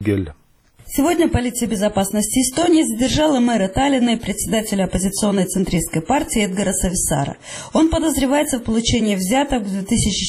Кугель. Сегодня полиция безопасности Эстонии задержала мэра Таллина и председателя оппозиционной центристской партии Эдгара Сависара. Он подозревается в получении взяток в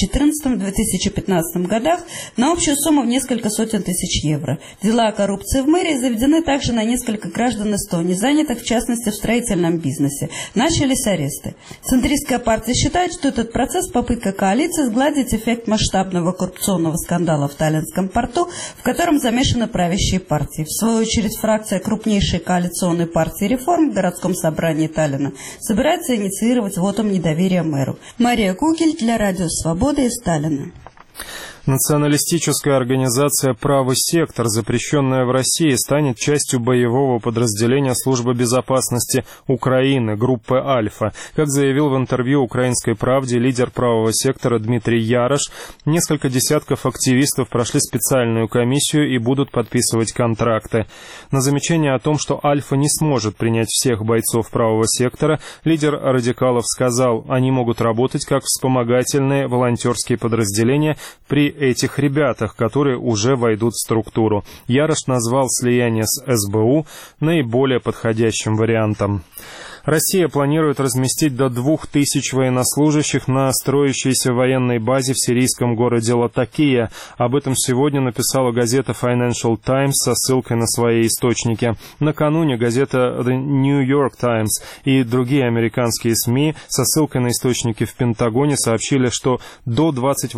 2014-2015 годах на общую сумму в несколько сотен тысяч евро. Дела о коррупции в мэрии заведены также на несколько граждан Эстонии, занятых в частности в строительном бизнесе. Начались аресты. Центристская партия считает, что этот процесс – попытка коалиции сгладить эффект масштабного коррупционного скандала в Таллинском порту, в котором замешаны правящие партии. В свою очередь, фракция крупнейшей коалиционной партии «Реформ» в городском собрании Таллина собирается инициировать вотум недоверия мэру. Мария Кугель для Радио Свобода из Таллина. Националистическая организация «Правый сектор», запрещенная в России, станет частью боевого подразделения Службы безопасности Украины, группы «Альфа». Как заявил в интервью «Украинской правде» лидер «Правого сектора» Дмитрий Ярош, несколько десятков активистов прошли специальную комиссию и будут подписывать контракты. На замечание о том, что «Альфа» не сможет принять всех бойцов «Правого сектора», лидер радикалов сказал, они могут работать как вспомогательные волонтерские подразделения при этих ребятах, которые уже войдут в структуру. Ярош назвал слияние с СБУ наиболее подходящим вариантом. Россия планирует разместить до 2000 военнослужащих на строящейся военной базе в сирийском городе Латакия. Об этом сегодня написала газета Financial Times со ссылкой на свои источники. Накануне газета The New York Times и другие американские СМИ со ссылкой на источники в Пентагоне сообщили, что до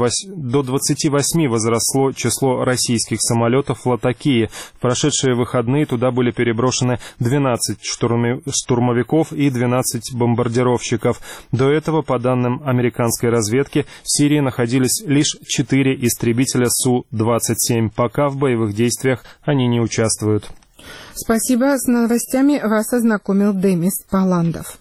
28 возросло число российских самолетов в Латакии. В прошедшие выходные туда были переброшены 12 штурмовиков и 12 бомбардировщиков. До этого, по данным американской разведки, в Сирии находились лишь 4 истребителя Су-27. Пока в боевых действиях они не участвуют. Спасибо. С новостями вас ознакомил Демис Паландов.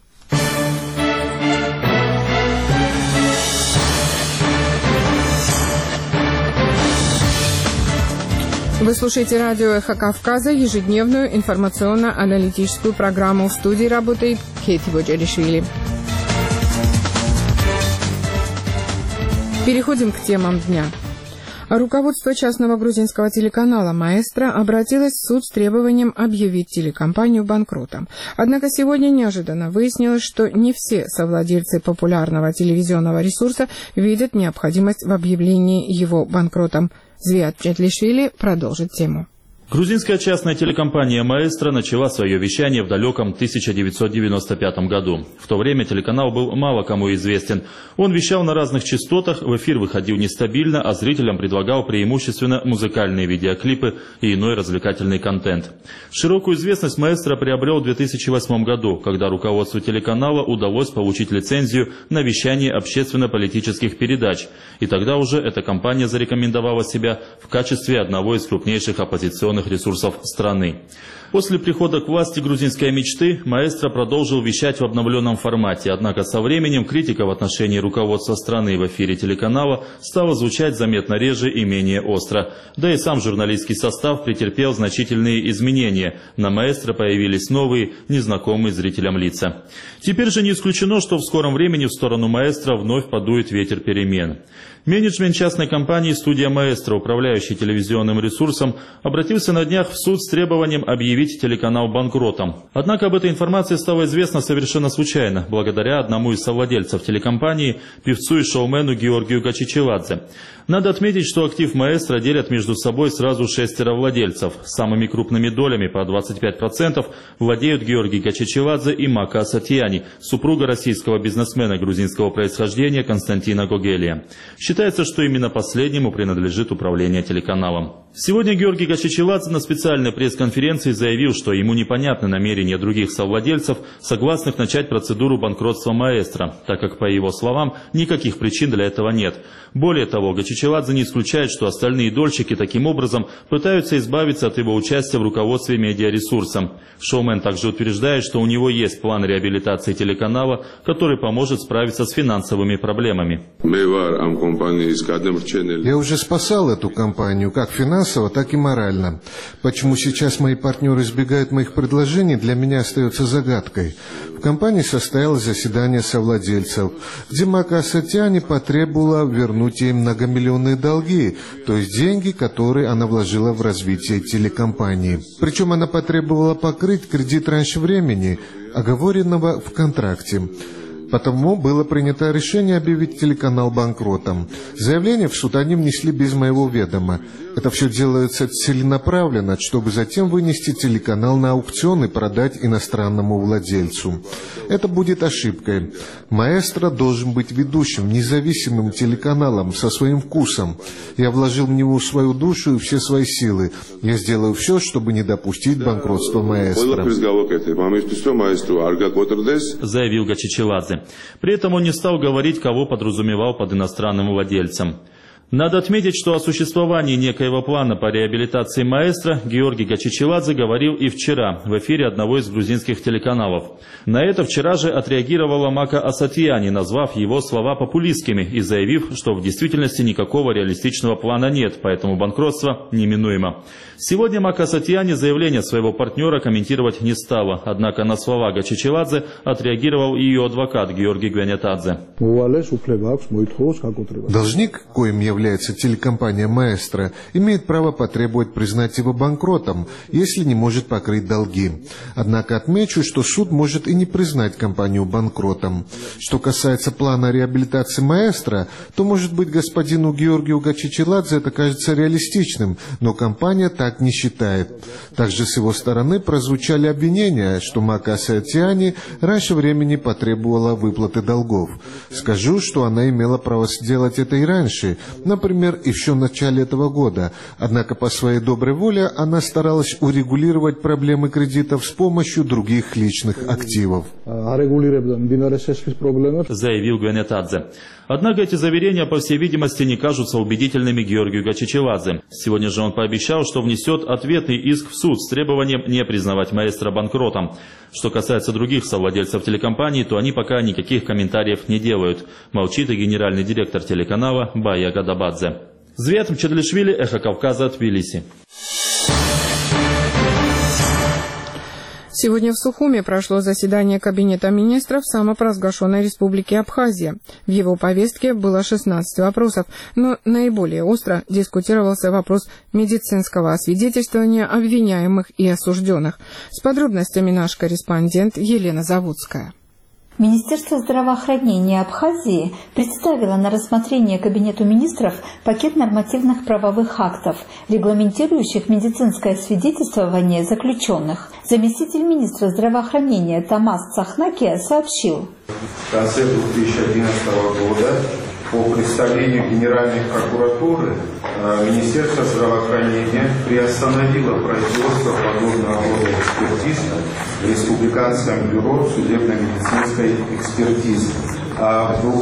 Вы слушаете радио «Эхо Кавказа», ежедневную информационно-аналитическую программу. В студии работает Кейти Боджелишвили. Переходим к темам дня. Руководство частного грузинского телеканала «Маэстро» обратилось в суд с требованием объявить телекомпанию банкротом. Однако сегодня неожиданно выяснилось, что не все совладельцы популярного телевизионного ресурса видят необходимость в объявлении его банкротом. Звиат Четлишвили продолжит тему. Грузинская частная телекомпания «Маэстро» начала свое вещание в далеком 1995 году. В то время телеканал был мало кому известен. Он вещал на разных частотах, в эфир выходил нестабильно, а зрителям предлагал преимущественно музыкальные видеоклипы и иной развлекательный контент. Широкую известность «Маэстро» приобрел в 2008 году, когда руководству телеканала удалось получить лицензию на вещание общественно-политических передач. И тогда уже эта компания зарекомендовала себя в качестве одного из крупнейших оппозиционных ресурсов страны. После прихода к власти грузинской мечты «Маэстро» продолжил вещать в обновленном формате, однако со временем критика в отношении руководства страны в эфире телеканала стала звучать заметно реже и менее остро. Да и сам журналистский состав претерпел значительные изменения. На «Маэстро» появились новые, незнакомые зрителям лица. Теперь же не исключено, что в скором времени в сторону «Маэстро» вновь подует ветер перемен. Менеджмент частной компании «Студия Маэстро», управляющей телевизионным ресурсом, обратился на днях в суд с требованием объявить телеканал банкротом. Однако об этой информации стало известно совершенно случайно, благодаря одному из совладельцев телекомпании, певцу и шоумену Георгию Гачичеладзе. Надо отметить, что актив «Маэстро» делят между собой сразу 6 владельцев. Самыми крупными долями по 25% владеют Георгий Гачичеладзе и Мака Асатьяни, супруга российского бизнесмена грузинского происхождения Константина Гогелия. Считается, что именно последнему принадлежит управление телеканалом. Сегодня Георгий Гачичеладзе на специальной пресс-конференции заявил, что ему непонятны намерения других совладельцев, согласных начать процедуру банкротства «Маэстро», так как, по его словам, никаких причин для этого нет. Более того, Гачичеладзе не исключает, что остальные дольщики таким образом пытаются избавиться от его участия в руководстве медиаресурсом. Шоумен также утверждает, что у него есть план реабилитации телеканала, который поможет справиться с финансовыми проблемами. Я уже спасал эту компанию как финансово, так и морально. Почему сейчас мои партнеры избегают моих предложений, для меня остается загадкой. В компании состоялось заседание совладельцев, где Мака Асатиани потребовала вернуть ей многомиллионные долги, то есть деньги, которые она вложила в развитие телекомпании. Причем она потребовала покрыть кредит раньше времени, оговоренного в контракте. Потому было принято решение объявить телеканал банкротом. Заявление в суд они внесли без моего ведома. Это все делается целенаправленно, чтобы затем вынести телеканал на аукцион и продать иностранному владельцу. Это будет ошибкой. Маэстро должен быть ведущим, независимым телеканалом со своим вкусом. Я вложил в него свою душу и все свои силы. Я сделаю все, чтобы не допустить банкротства Маэстро. Заявил Гачичеладзе. При этом он не стал говорить, кого подразумевал под иностранным владельцем. Надо отметить, что о существовании некоего плана по реабилитации маэстро Георгий Гачичеладзе говорил и вчера в эфире одного из грузинских телеканалов. На это вчера же отреагировала Мака Асатиани, назвав его слова популистскими и заявив, что в действительности никакого реалистичного плана нет, поэтому банкротство неминуемо. Сегодня Мака Асатиани заявление своего партнера комментировать не стала, однако на слова Гачичеладзе отреагировал и ее адвокат Георгий Гвянятадзе. Должник, коим является телекомпания «Маэстро», имеет право потребовать признать его банкротом, если не может покрыть долги. Однако отмечу, что суд может и не признать компанию банкротом. Что касается плана реабилитации «Маэстро», то, может быть, господину Георгию Гачичеладзе это кажется реалистичным, но компания так не считает. Также с его стороны прозвучали обвинения, что Мака Асатиани раньше времени потребовала выплаты долгов. Скажу, что она имела право сделать это и раньше, например, еще в начале этого года. Однако по своей доброй воле она старалась урегулировать проблемы кредитов с помощью других личных активов. Заявил Гвянятадзе. Однако эти заверения, по всей видимости, не кажутся убедительными Георгию Гачичеладзе. Сегодня же он пообещал, что внесет ответный иск в суд с требованием не признавать маэстро банкротом. Что касается других совладельцев телекомпании, то они пока никаких комментариев не делают. Молчит и генеральный директор телеканала Бая Гадабадзе. Звет Мчедлишвили, Эхо Кавказа, Тбилиси. Сегодня в Сухуми прошло заседание Кабинета министров самопровозглашенной Республики Абхазия. В его повестке было 16 вопросов, но наиболее остро дискутировался вопрос медицинского освидетельствования обвиняемых и осужденных. С подробностями наш корреспондент Елена Заводская. Министерство здравоохранения Абхазии представило на рассмотрение Кабинету министров пакет нормативных правовых актов, регламентирующих медицинское свидетельствование заключенных. Заместитель министра здравоохранения Томас Цахнакия сообщил. В конце 2011 года по представлению Генеральной прокуратуры Министерство здравоохранения приостановило производство подобного рода экспертиз в Республиканском бюро судебно-медицинской экспертизы. А в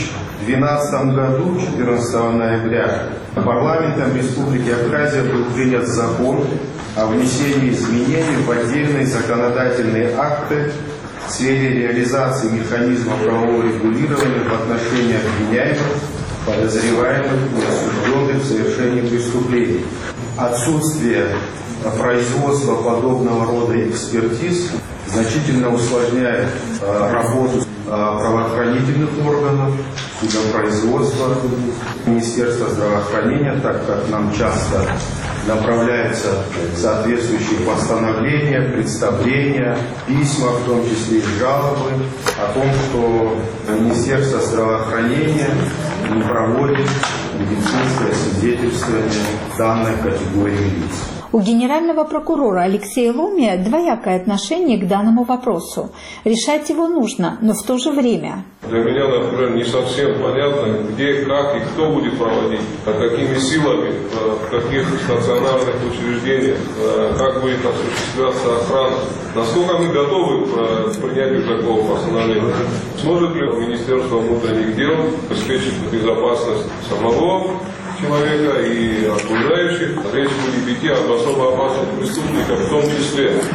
2012 году, 14 ноября, парламентом Республики Абхазия был принят закон о внесении изменений в отдельные законодательные акты в сфере реализации механизма правового регулирования в отношении обвиняемых, подозреваемых и осужденных в совершении преступлений. Отсутствие производства подобного рода экспертиз значительно усложняет работу правоохранительных органов, судопроизводства, Министерства здравоохранения, так как нам часто направляются соответствующие постановления, представления, письма, в том числе и жалобы о том, что Министерство здравоохранения не проводит медицинское свидетельствование данной категории лиц. У генерального прокурора Алексея Ломия двоякое отношение к данному вопросу. Решать его нужно, но в то же время. Для меня, например, не совсем понятно, где, как и кто будет проводить, какими силами, в каких стационарных учреждениях, как будет осуществляться охрана. Насколько мы готовы к принятию такого постановления? Сможет ли Министерство внутренних дел обеспечить безопасность самого человека и окружающих? Речь будет идти об особо опасных преступниках в том числе.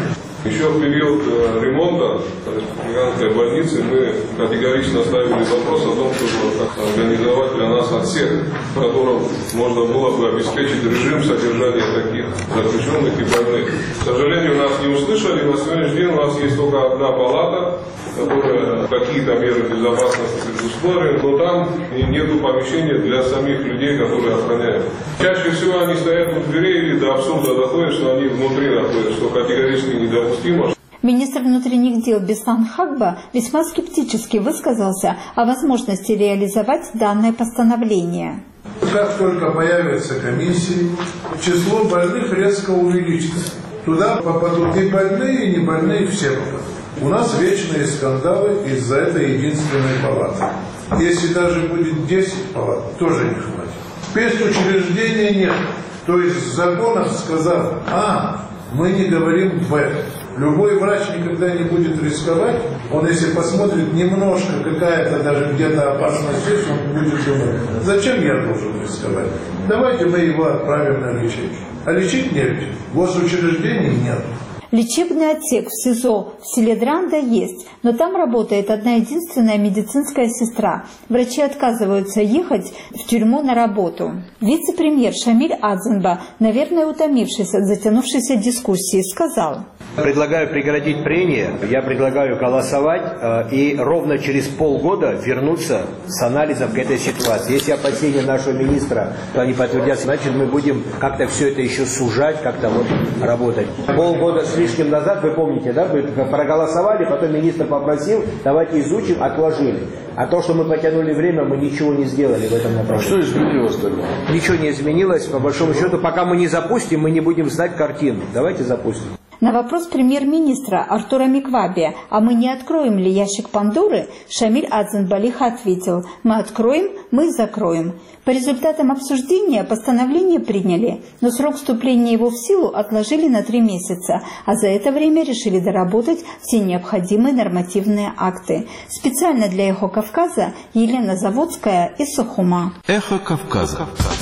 Еще в период ремонта республиканской больницы мы категорично ставили вопрос о том, чтобы организовать для нас отсек, в котором можно было бы обеспечить режим содержания таких заключенных и больных. К сожалению, нас не услышали. На сегодняшний день у нас есть только одна палата, которая какие-то меры безопасности предусмотрены, но там нету помещения для самих людей, которые охраняют. Чаще всего они стоят у дверей или до абсурда доходят, что они внутри находятся, что категорически недопустимо. Министр внутренних дел Беслан Хагба весьма скептически высказался о возможности реализовать данное постановление. Как только появятся комиссии, число больных резко увеличится. Туда попадут и больные, и не больные, все попадут. У нас вечные скандалы из-за этой единственной палаты. Если даже будет 10 палат, тоже не хватит. Спецучреждения нет. То есть законов сказал, мы не говорим в этом. Любой врач никогда не будет рисковать. Он, если посмотрит немножко, какая-то даже где-то опасность есть, он будет думать, зачем я должен рисковать? Давайте мы его отправим на лечение. А лечить негде. Госучреждений нет. Лечебный отсек в СИЗО в селе Дранда есть, но там работает одна единственная медицинская сестра. Врачи отказываются ехать в тюрьму на работу. Вице-премьер Шамиль Адзенба, наверное, утомившись от затянувшейся дискуссии, сказал: предлагаю прекратить прения, я предлагаю голосовать и ровно через полгода вернуться с анализом к этой ситуации. Если опасения нашего министра, то они подтвердятся, значит мы будем как-то все это еще сужать, как-то работать. Полгода с лишним назад, вы помните, да, мы проголосовали, потом министр попросил, давайте изучим, отложили. А то, что мы потянули время, мы ничего не сделали в этом направлении. Что изменилось тогда? Ничего не изменилось, по большому счету, пока мы не запустим, мы не будем знать картину. Давайте запустим. На вопрос премьер-министра Артура Микваби, а мы не откроем ли ящик Пандоры, Шамиль Адзенбалих ответил: мы откроем, мы закроем. По результатам обсуждения постановление приняли, но срок вступления его в силу отложили на 3 месяца, а за это время решили доработать все необходимые нормативные акты. Специально для «Эхо Кавказа» Елена Заводская из Сухума. Эхо Кавказа.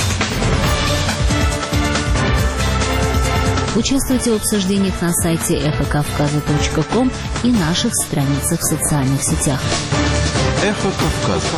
Участвуйте в обсуждениях на сайте эхокавказа.ком и наших страницах в социальных сетях. Эхо Кавказа.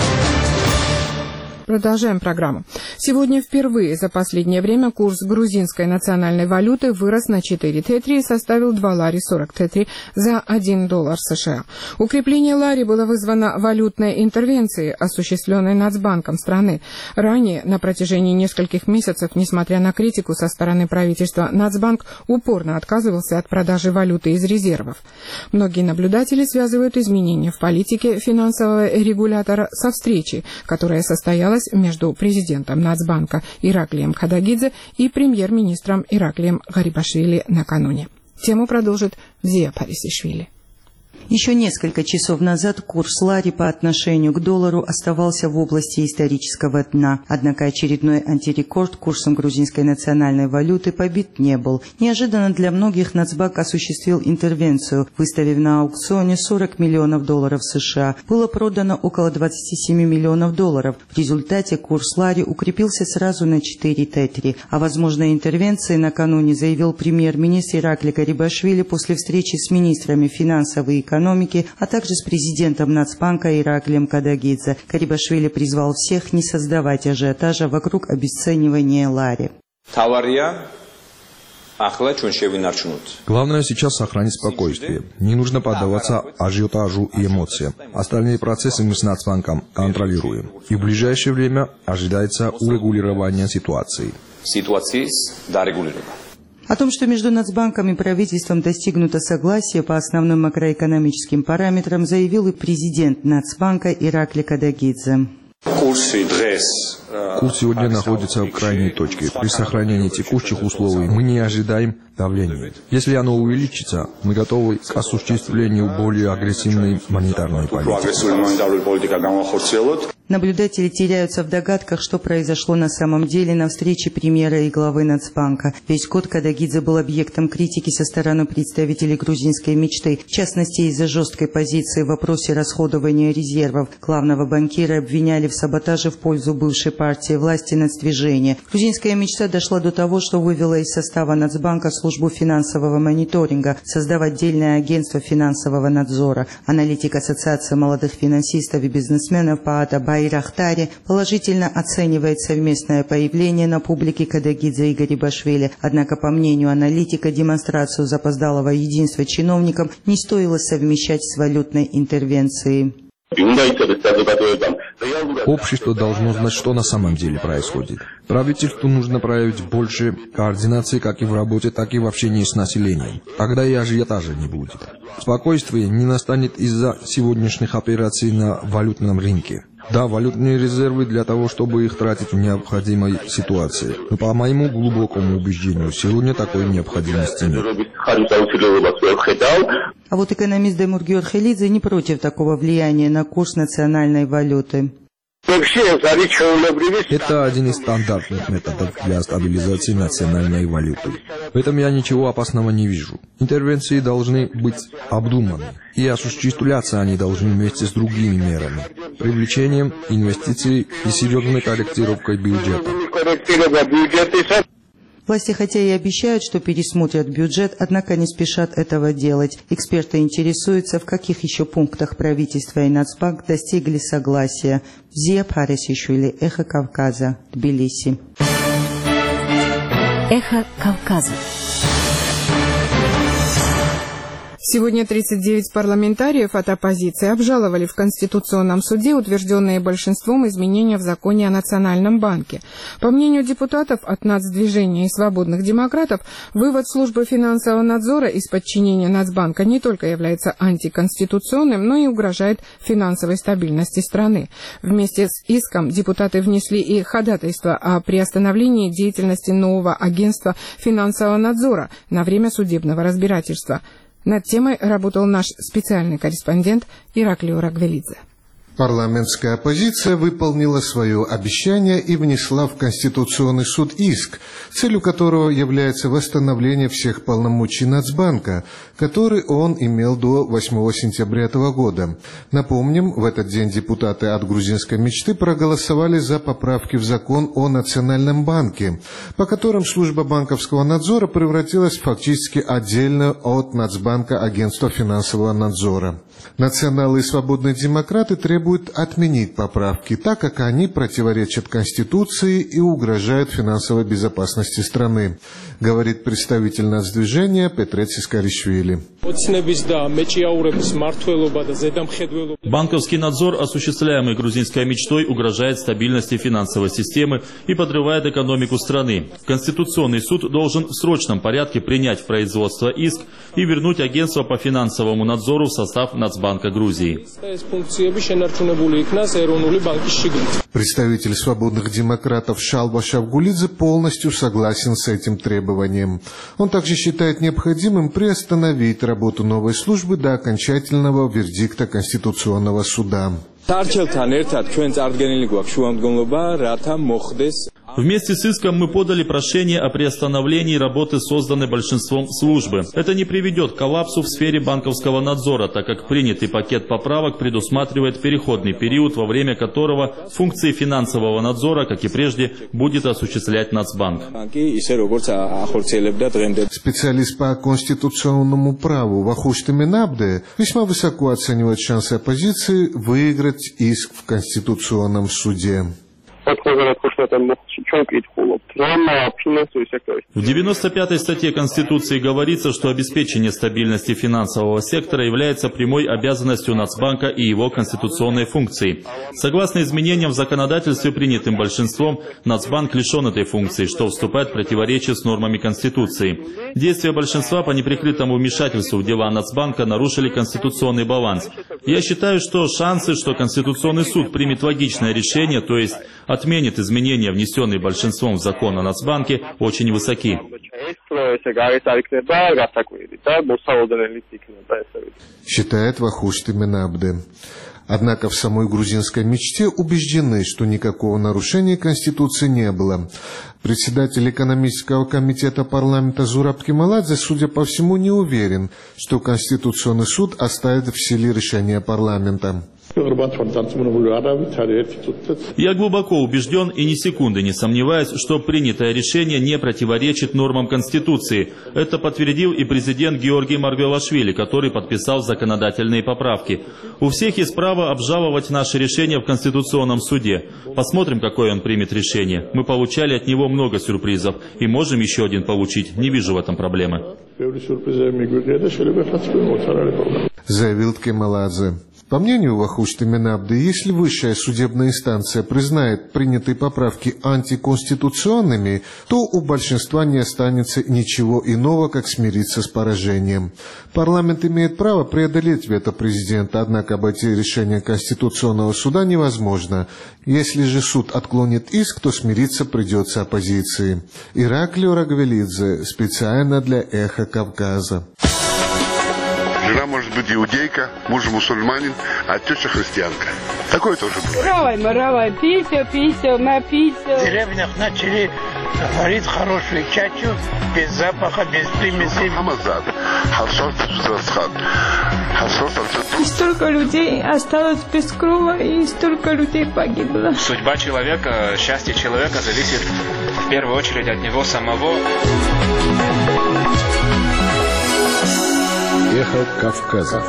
Продолжаем программу. Сегодня впервые за последнее время курс грузинской национальной валюты вырос на 4 тетри и составил 2 лари 40 тетри за $1 США. Укрепление лари было вызвано валютной интервенцией, осуществленной Нацбанком страны. Ранее, на протяжении нескольких месяцев, несмотря на критику со стороны правительства, Нацбанк упорно отказывался от продажи валюты из резервов. Многие наблюдатели связывают изменения в политике финансового регулятора со встречей, которая состоялась между президентом Нацбанка Ираклием Кадагидзе и премьер-министром Ираклием Гарибашвили накануне. Тему продолжит Зия Парисишвили. Еще несколько часов назад курс лари по отношению к доллару оставался в области исторического дна. Однако очередной антирекорд курсом грузинской национальной валюты побит не был. Неожиданно для многих Нацбанк осуществил интервенцию, выставив на аукционе $40 миллионов США. Было продано около $27 миллионов. В результате курс лари укрепился сразу на 4 тетри. О возможной интервенции накануне заявил премьер-министр Иракли Гарибашвили после встречи с министрами финансов и экономики, а также с президентом Нацбанка Ираклием Кадагидзе. Гарибашвили призвал всех не создавать ажиотажа вокруг обесценивания лари. Главное сейчас сохранить спокойствие. Не нужно поддаваться ажиотажу и эмоциям. Остальные процессы мы с Нацбанком контролируем. И в ближайшее время ожидается урегулирование ситуации. О том, что между Нацбанком и правительством достигнуто согласие по основным макроэкономическим параметрам, заявил и президент Нацбанка Иракли Кадагидзе. Курс сегодня находится в крайней точке. При сохранении текущих условий мы не ожидаем давления. Если оно увеличится, мы готовы к осуществлению более агрессивной монетарной политики. Наблюдатели теряются в догадках, что произошло на самом деле на встрече премьера и главы Нацбанка. Весь год Кадагидзе был объектом критики со стороны представителей грузинской мечты, в частности из-за жесткой позиции в вопросе расходования резервов. Главного банкира обвиняли в саботаже в пользу бывшей партии власти «Нацдвижение». Грузинская мечта дошла до того, что вывела из состава Нацбанка службу финансового мониторинга, создав отдельное агентство финансового надзора. Аналитик Ассоциации молодых финансистов и бизнесменов Паата Байрахтари положительно оценивает совместное появление на публике Кадагидзе и Гарибашвили. Однако, по мнению аналитика, демонстрацию запоздалого единства чиновникам не стоило совмещать с валютной интервенцией. Общество должно знать, что на самом деле происходит. Правительству нужно проявить больше координации как и в работе, так и в общении с населением. Тогда и ажиотажа не будет. Спокойствие не настанет из-за сегодняшних операций на валютном рынке. Да, валютные резервы для того, чтобы их тратить в необходимой ситуации. Но по моему глубокому убеждению, сегодня такой необходимости нет. А вот экономист Демур Георгелидзе не против такого влияния на курс национальной валюты. Это один из стандартных методов для стабилизации национальной валюты. В этом я ничего опасного не вижу. Интервенции должны быть обдуманы, и осуществляться они должны вместе с другими мерами, привлечением инвестиций и серьезной корректировкой бюджета. Власти хотя и обещают, что пересмотрят бюджет, однако не спешат этого делать. Эксперты интересуются, в каких еще пунктах правительство и Нацбанк достигли согласия. Зия Парисишвили, Эхо Кавказа, Тбилиси. Эхо Кавказа. Сегодня 39 парламентариев от оппозиции обжаловали в Конституционном суде утвержденные большинством изменения в законе о Национальном банке. По мнению депутатов от Нацдвижения и свободных демократов, вывод службы финансового надзора из подчинения Нацбанка не только является антиконституционным, но и угрожает финансовой стабильности страны. Вместе с иском депутаты внесли и ходатайство о приостановлении деятельности нового агентства финансового надзора на время судебного разбирательства. Над темой работал наш специальный корреспондент Ираклио Рагвелидзе. Парламентская оппозиция выполнила свое обещание и внесла в Конституционный суд иск, целью которого является восстановление всех полномочий Нацбанка, который он имел до 8 сентября этого года. Напомним, в этот день депутаты от грузинской мечты проголосовали за поправки в закон о Национальном банке, по которым служба банковского надзора превратилась фактически отдельно от Нацбанка агентство финансового надзора. Националы и свободные демократы требуют отменить поправки, так как они противоречат Конституции и угрожают финансовой безопасности страны, говорит представитель Нацдвижения Петрецис Каришвили. Банковский надзор, осуществляемый грузинской мечтой, угрожает стабильности финансовой системы и подрывает экономику страны. Конституционный суд должен в срочном порядке принять в производство иск и вернуть агентство по финансовому надзору в состав Нацбанка Грузии. Представитель свободных демократов Шалва Шавгулидзе полностью согласен с этим требованием. Он также считает необходимым приостановить работу новой службы до окончательного вердикта Конституционного суда. Вместе с иском мы подали прошение о приостановлении работы, созданной большинством службы. Это не приведет к коллапсу в сфере банковского надзора, так как принятый пакет поправок предусматривает переходный период, во время которого функции финансового надзора, как и прежде, будет осуществлять Нацбанк. Специалист по конституционному праву Вахушты Минабде весьма высоко оценивает шансы оппозиции выиграть иск в Конституционном суде. В 95-й статье Конституции говорится, что обеспечение стабильности финансового сектора является прямой обязанностью Нацбанка и его конституционной функцией. Согласно изменениям в законодательстве, принятым большинством, Нацбанк лишен этой функции, что вступает в противоречие с нормами Конституции. Действия большинства по неприкрытому вмешательству в дела Нацбанка нарушили конституционный баланс. Я считаю, что шансы, что Конституционный суд примет логичное решение, то есть отменит изменения, внесенные большинством в закон о Нацбанке, очень высоки. Считает Вахушты Минабде. Однако в самой грузинской мечте убеждены, что никакого нарушения Конституции не было. Председатель экономического комитета парламента Зураб Кемаладзе, судя по всему, не уверен, что Конституционный суд оставит в силе решение парламента. Я глубоко убежден и ни секунды не сомневаюсь, что принятое решение не противоречит нормам Конституции. Это подтвердил и президент Георгий Маргвелашвили, который подписал законодательные поправки. У всех есть право обжаловать наше решение в Конституционном суде. Посмотрим, какое он примет решение. Мы получали от него много сюрпризов и можем еще один получить. Не вижу в этом проблемы. Заявил Кемаладзе. По мнению Вахушты Менабды, если высшая судебная инстанция признает принятые поправки антиконституционными, то у большинства не останется ничего иного, как смириться с поражением. Парламент имеет право преодолеть вето президента, однако обойти решение Конституционного суда невозможно. Если же суд отклонит иск, то смириться придется оппозиции. Ираклио Рагвелидзе, специально для «Эхо Кавказа». Жена может быть иудейка, муж мусульманин, а теща христианка. Такое тоже бывает. Равай, писю, написю. В деревнях начали варить хорошую чачу, без запаха, без примесей. И столько людей осталось без крова, и столько людей погибло. Судьба человека, счастье человека зависит в первую очередь от него самого. Эхо Кавказа.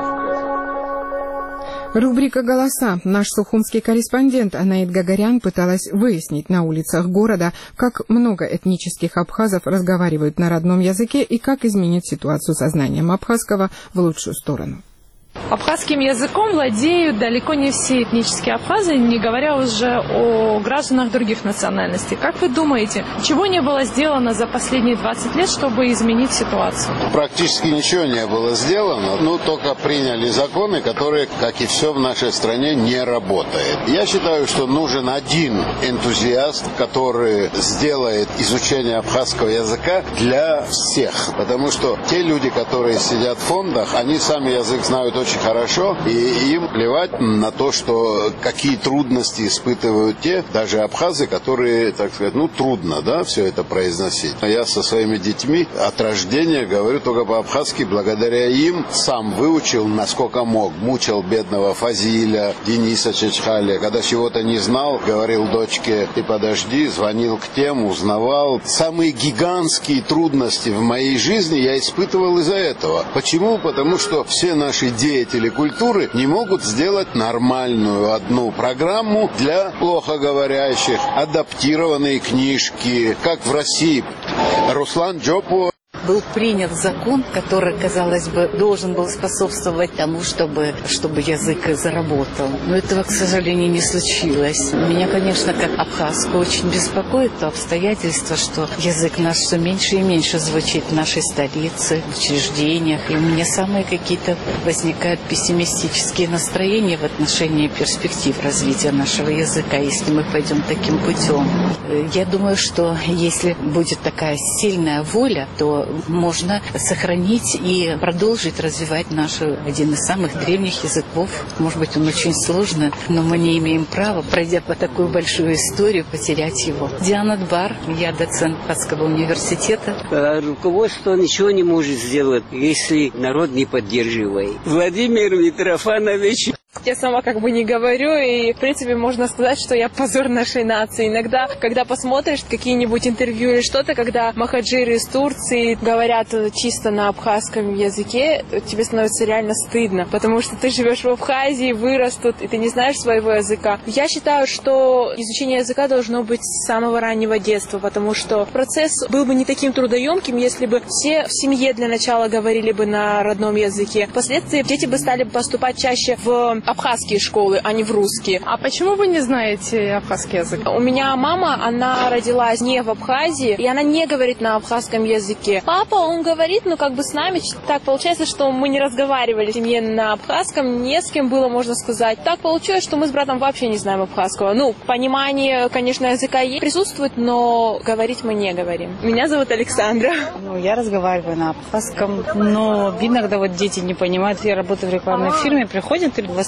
Рубрика «Голоса». Наш сухумский корреспондент Анаит Гагарян пыталась выяснить на улицах города, как много этнических абхазов разговаривают на родном языке и как изменить ситуацию со знанием абхазского в лучшую сторону. Абхазским языком владеют далеко не все этнические абхазы, не говоря уже о гражданах других национальностей. Как вы думаете, чего не было сделано за последние 20 лет, чтобы изменить ситуацию? Практически ничего не было сделано, только приняли законы, которые, как и все в нашей стране, не работает. Я считаю, что нужен один энтузиаст, который сделает изучение абхазского языка для всех. Потому что те люди, которые сидят в фондах, они сами язык знают очень хорошо, и им плевать на то, что какие трудности испытывают те, даже абхазы, которые, так сказать, трудно, все это произносить. Я со своими детьми от рождения говорю только по-абхазски, благодаря им сам выучил, насколько мог. Мучил бедного Фазиля, Дениса Чечхаля. Когда чего-то не знал, говорил дочке: ты подожди, звонил к тем, узнавал. Самые гигантские трудности в моей жизни я испытывал из-за этого. Почему? Потому что все наши деятели культуры не могут сделать нормальную одну программу для плохо говорящих, адаптированные книжки, как в России. Руслан Джопо. Был принят закон, который, казалось бы, должен был способствовать тому, чтобы язык заработал. Но этого, к сожалению, не случилось. Меня, конечно, как абхазку очень беспокоит то обстоятельство, что язык наш все меньше и меньше звучит в нашей столице, в учреждениях. И у меня самые какие-то возникают пессимистические настроения в отношении перспектив развития нашего языка, если мы пойдем таким путем. Я думаю, что если будет такая сильная воля, то можно сохранить и продолжить развивать наш один из самых древних языков. Может быть, он очень сложный, но мы не имеем права, пройдя по такую большую историю, потерять его. Диана Дбар, я доцент Абхазского университета. Руководство ничего не может сделать, если народ не поддерживает. Владимир Митрофанович. Я сама не говорю, и, в принципе, можно сказать, что я позор нашей нации. Иногда, когда посмотришь какие-нибудь интервью или что-то, когда махаджиры из Турции говорят чисто на абхазском языке, тебе становится реально стыдно, потому что ты живешь в Абхазии, вырос тут, и ты не знаешь своего языка. Я считаю, что изучение языка должно быть с самого раннего детства, потому что процесс был бы не таким трудоемким, если бы все в семье для начала говорили бы на родном языке. Впоследствии дети бы стали поступать чаще в абхазские школы, а не в русские. А почему вы не знаете абхазский язык? У меня мама, она родилась не в Абхазии, и она не говорит на абхазском языке. Папа, он говорит, с нами. Так получается, что мы не разговаривали в семье на абхазском, не с кем было, можно сказать. Так получилось, что мы с братом вообще не знаем абхазского. Понимание, конечно, языка присутствует, но говорить мы не говорим. Меня зовут Александра. Я разговариваю на абхазском, но иногда дети не понимают. Я работаю в рекламной фирме, приходят и в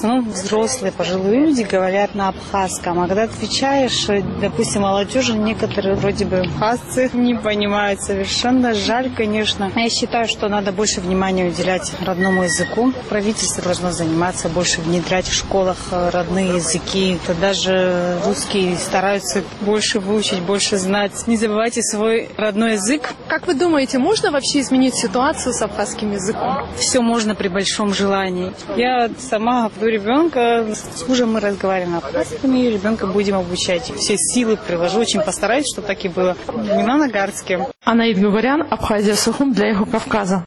основном взрослые, пожилые люди говорят на абхазском. А когда отвечаешь, допустим, молодежи, некоторые вроде бы абхазцы не понимают совершенно. Жаль, конечно. Я считаю, что надо больше внимания уделять родному языку. Правительство должно заниматься, больше внедрять в школах родные языки. Тогда же русские стараются больше выучить, больше знать. Не забывайте свой родной язык. Как вы думаете, можно вообще изменить ситуацию с абхазским языком? Все можно при большом желании. Я сама говорю ребенка, с мужем мы разговариваем на абхазском, и ребенка будем обучать. Все силы приложу, очень постараюсь, чтобы так и было. Имена Нагарские. Анаид Гугарян, Абхазия Сухум для Эхо Кавказа.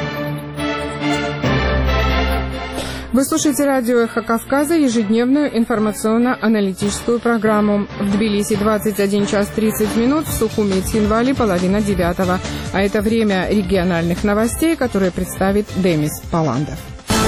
Вы слушаете радио «Эхо Кавказа», ежедневную информационно-аналитическую программу. В Тбилиси 21 час 30 минут, в Сухуми и Цхинвале 8:30. А это время региональных новостей, которые представит Демис Паландов.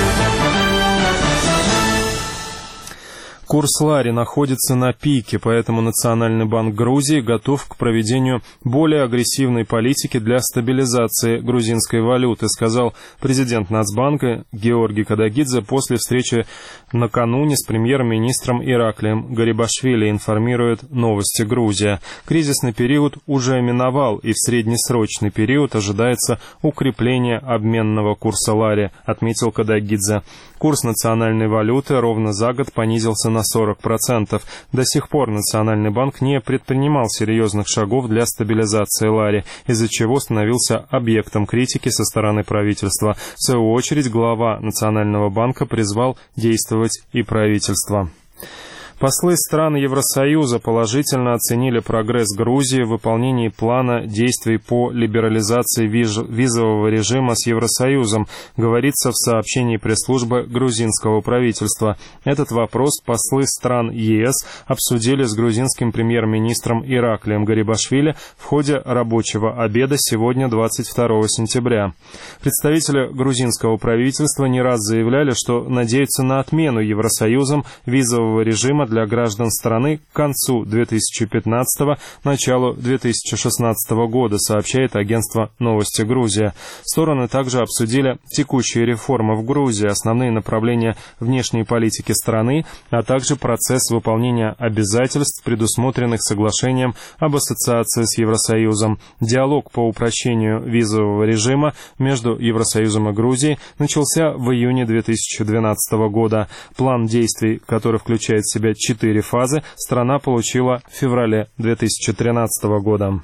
Курс лари находится на пике, поэтому Национальный банк Грузии готов к проведению более агрессивной политики для стабилизации грузинской валюты, сказал президент Нацбанка Георгий Кадагидзе после встречи накануне с премьер-министром Ираклием Гарибашвили, информирует «Новости Грузия». Кризисный период уже миновал, и в среднесрочный период ожидается укрепление обменного курса лари, отметил Кадагидзе. Курс национальной валюты ровно за год понизился на 40%. До сих пор Национальный банк не предпринимал серьезных шагов для стабилизации лари, из-за чего становился объектом критики со стороны правительства. В свою очередь, глава Национального банка призвал действовать и правительство. Послы стран Евросоюза положительно оценили прогресс Грузии в выполнении плана действий по либерализации визового режима с Евросоюзом, говорится в сообщении пресс-службы грузинского правительства. Этот вопрос послы стран ЕС обсудили с грузинским премьер-министром Ираклием Гарибашвили в ходе рабочего обеда сегодня, 22 сентября. Представители грузинского правительства не раз заявляли, что надеются на отмену Евросоюзом визового режима для граждан страны к концу 2015-го, началу 2016 года, сообщает агентство «Новости Грузия». Стороны также обсудили текущие реформы в Грузии, основные направления внешней политики страны, а также процесс выполнения обязательств, предусмотренных соглашением об ассоциации с Евросоюзом. Диалог по упрощению визового режима между Евросоюзом и Грузией начался в июне 2012 года. План действий, который включает в себя 4 фазы, страна получила в феврале 2013 года.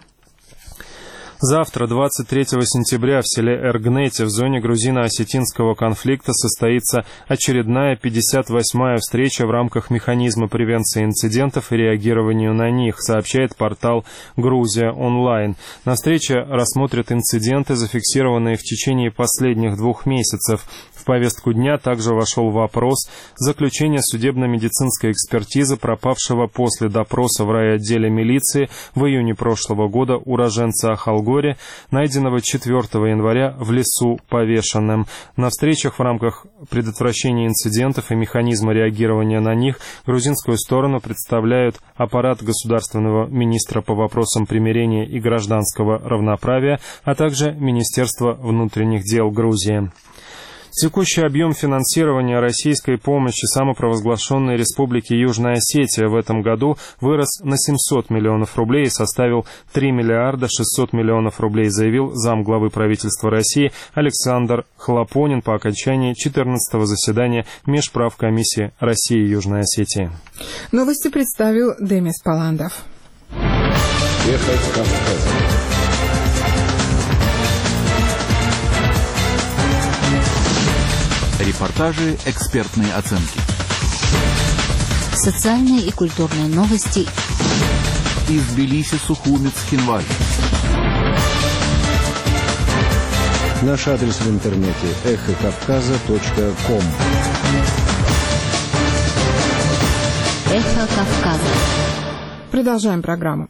Завтра, 23 сентября, в селе Эргнете в зоне грузино-осетинского конфликта состоится очередная 58-я встреча в рамках механизма превенции инцидентов и реагирования на них, сообщает портал «Грузия онлайн». На встрече рассмотрят инциденты, зафиксированные в течение последних 2 месяцев. В повестку дня также вошел вопрос заключения судебно-медицинской экспертизы пропавшего после допроса в райотделе милиции в июне прошлого года уроженца Ахалгори, найденного 4 января в лесу повешенным. На встречах в рамках предотвращения инцидентов и механизма реагирования на них грузинскую сторону представляют аппарат государственного министра по вопросам примирения и гражданского равноправия, а также Министерство внутренних дел Грузии. Текущий объем финансирования российской помощи самопровозглашенной Республике Южная Осетия в этом году вырос на 700 миллионов рублей и составил 3 миллиарда 600 миллионов рублей, заявил замглавы правительства России Александр Хлопонин по окончании 14-го заседания Межправкомиссии России и Южной Осетии. Новости представил Демис Паландов. Репортажи, экспертные оценки. Социальные и культурные новости. Из Тбилиси, Сухуми, Цхинвали. Наш адрес в интернете эхокавказа.ком. Эхо Кавказа. Продолжаем программу.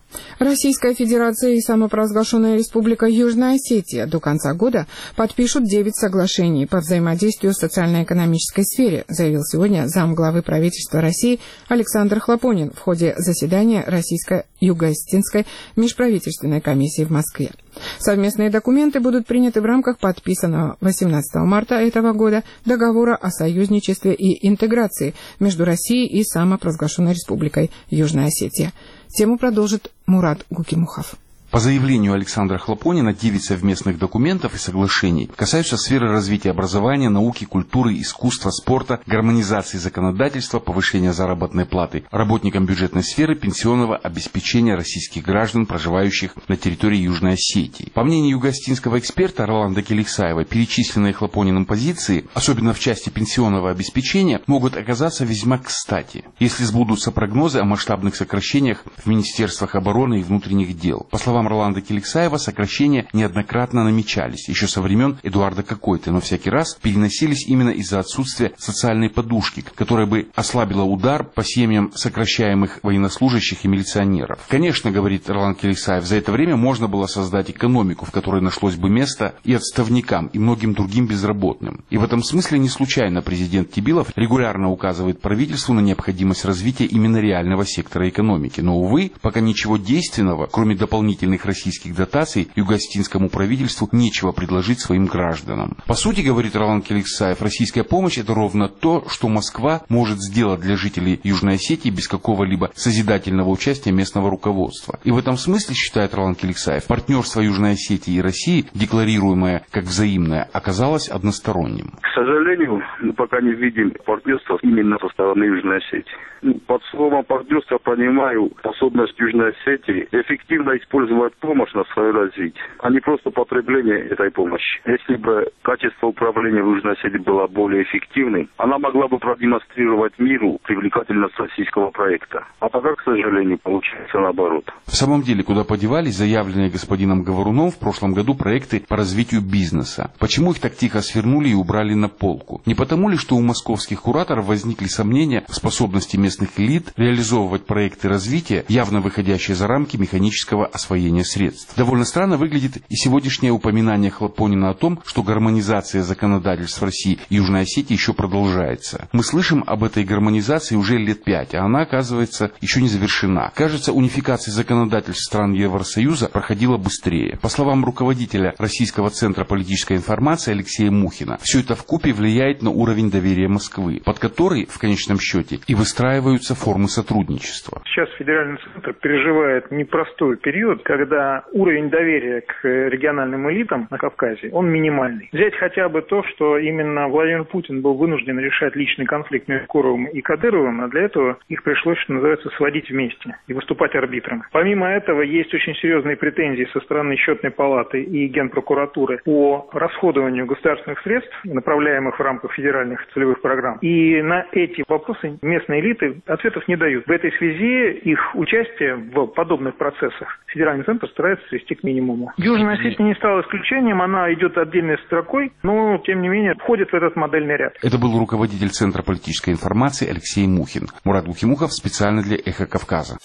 Российская Федерация и самопровозглашенная Республика Южная Осетия до конца года подпишут 9 соглашений по взаимодействию в социально-экономической сфере, заявил сегодня замглавы правительства России Александр Хлопонин в ходе заседания Российско-Юго-Осетинской межправительственной комиссии в Москве. Совместные документы будут приняты в рамках подписанного 18 марта этого года договора о союзничестве и интеграции между Россией и самопровозглашенной Республикой Южная Осетия. Тему продолжит Мурат Гукимухов. По заявлению Александра Хлопонина, 9 совместных документов и соглашений касаются сферы развития образования, науки, культуры, искусства, спорта, гармонизации законодательства, повышения заработной платы работникам бюджетной сферы, пенсионного обеспечения российских граждан, проживающих на территории Южной Осетии. По мнению юго-осетинского эксперта Роланда Келиксаева, перечисленные Хлопониным позиции, особенно в части пенсионного обеспечения, могут оказаться весьма кстати, если сбудутся прогнозы о масштабных сокращениях в Министерствах обороны и внутренних дел. По словам Роланда Келиксаева, сокращения неоднократно намечались еще со времен Эдуарда Какойты, но всякий раз переносились именно из-за отсутствия социальной подушки, которая бы ослабила удар по семьям сокращаемых военнослужащих и милиционеров. Конечно, говорит Роланд Келиксаев, за это время можно было создать экономику, в которой нашлось бы место и отставникам, и многим другим безработным. И в этом смысле не случайно президент Тибилов регулярно указывает правительству на необходимость развития именно реального сектора экономики. Но, увы, пока ничего действенного, кроме дополнительных российских дотаций, юго-осетинскому правительству нечего предложить своим гражданам. По сути, говорит Роланд Келиксаев, российская помощь — это ровно то, что Москва может сделать для жителей Южной Осетии без какого-либо созидательного участия местного руководства. И в этом смысле, считает Роланд Келиксаев, партнерство Южной Осетии и России, декларируемое как взаимное, оказалось односторонним. К сожалению, мы пока не видим партнерства именно со стороны Южной Осетии. Под словом партнерство понимаю способность Южной Осетии эффективно использовать помощь на свое развитие, а не просто потребление этой помощи. Если бы качество управления в Южной Осетии было более эффективным, она могла бы продемонстрировать миру привлекательность российского проекта. А пока, к сожалению, получается наоборот. В самом деле, куда подевались заявленные господином Говоруном в прошлом году проекты по развитию бизнеса? Почему их так тихо свернули и убрали на полку? Не потому ли, что у московских кураторов возникли сомнения в способности местных элит реализовывать проекты развития, явно выходящие за рамки механического освоения средств? Довольно странно выглядит и сегодняшнее упоминание Хлопонина о том, что гармонизация законодательств России и Южной Осетии еще продолжается. Мы слышим об этой гармонизации уже лет 5, а она, оказывается, еще не завершена. Кажется, унификация законодательств стран Евросоюза проходила быстрее. По словам руководителя Российского центра политической информации Алексея Мухина, все это вкупе влияет на уровень доверия Москвы, под который, в конечном счете, и выстраиваются формы сотрудничества. Сейчас федеральный центр переживает непростой период, когда уровень доверия к региональным элитам на Кавказе, он минимальный. Взять хотя бы то, что именно Владимир Путин был вынужден решать личный конфликт между Куровым и Кадыровым, а для этого их пришлось, что называется, сводить вместе и выступать арбитром. Помимо этого, есть очень серьезные претензии со стороны Счетной палаты и Генпрокуратуры по расходованию государственных средств, направляемых в рамках федеральных целевых программ. И на эти вопросы местные элиты ответов не дают. В этой связи их участие в подобных процессах федеральный центр старается свести к минимуму. Южная Осетия не стала исключением, она идет отдельной строкой, но, тем не менее, входит в этот модельный ряд. Это был руководитель Центра политической информации Алексей Мухин. Мурат Гукимухов специально для «Эхо Кавказа».